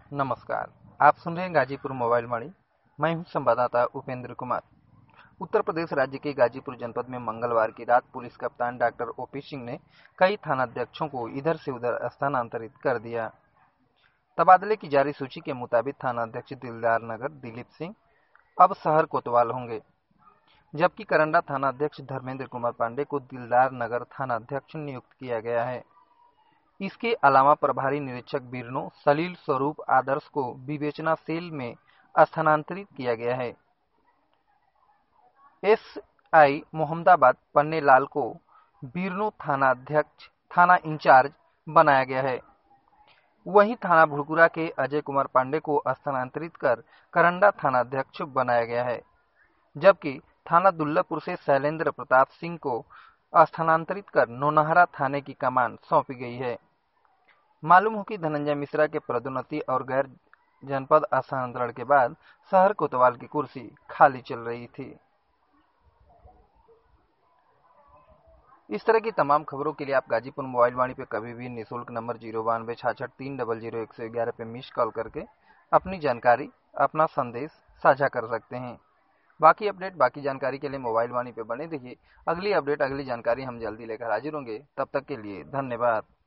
नमस्कार। आप सुन रहे हैं गाजीपुर मोबाइल वाणी। मैं हूं संवाददाता उपेंद्र कुमार। उत्तर प्रदेश राज्य के गाजीपुर जनपद में मंगलवार की रात पुलिस कप्तान डॉक्टर ओपी सिंह ने कई थानाध्यक्षों को इधर से उधर स्थानांतरित कर दिया। तबादले की जारी सूची के मुताबिक थानाध्यक्ष दिलदार नगर दिलीप सिंह अब शहर कोतवाल होंगे, जबकि करंडा थानाध्यक्ष धर्मेंद्र कुमार पांडे को दिलदार नगर थानाध्यक्ष नियुक्त किया गया है। इसके अलावा प्रभारी निरीक्षक बीरनो सलील स्वरूप आदर्श को विवेचना सेल में स्थानांतरित किया गया है। एसआई मोहम्मदाबाद पन्नेलाल को बीरनो थाना इंचार्ज बनाया गया है। वहीं थाना भुड़कुरा के अजय कुमार पांडे को स्थानांतरित कर करंडा थानाध्यक्ष बनाया गया है, जबकि थाना दुल्लापुर से शैलेंद्र प्रताप सिंह को स्थानांतरित कर नौनहरा थाने की कमान सौंपी गई है। मालूम हो कि धनंजय मिश्रा के पदोन्नति और गैर जनपद स्थानांतरण के बाद शहर कोतवाल की कुर्सी खाली चल रही थी। इस तरह की तमाम खबरों के लिए आप गाजीपुर मोबाइल वाणी पे कभी भी निःशुल्क नंबर 9266300111 पे मिस कॉल करके अपनी जानकारी, अपना संदेश साझा कर सकते हैं। बाकी अपडेट, बाकी जानकारी के लिए मोबाइल वाणी पे बने रहिए। अगली अपडेट, अगली जानकारी हम जल्दी लेकर हाजिर होंगे। तब तक के लिए धन्यवाद।